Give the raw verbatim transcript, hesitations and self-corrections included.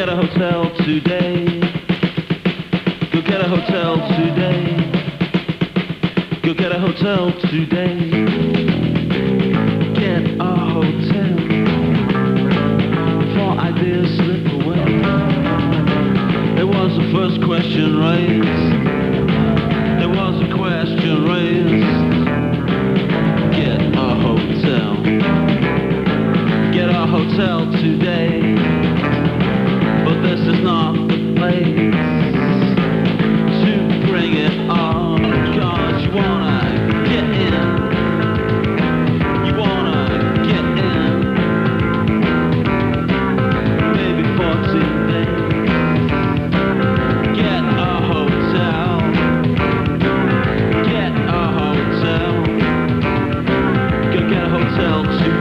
get a hotel today. Go get a hotel today. Go get a hotel today. Get a hotel before ideas slip away. It was the first question raised. There was a question raised. Get a hotel. Get a hotel today. But this is not the place to bring it on. Cause you wanna get in. You wanna get in. Maybe fourteen days. Get a hotel. Get a hotel. Go get a hotel today.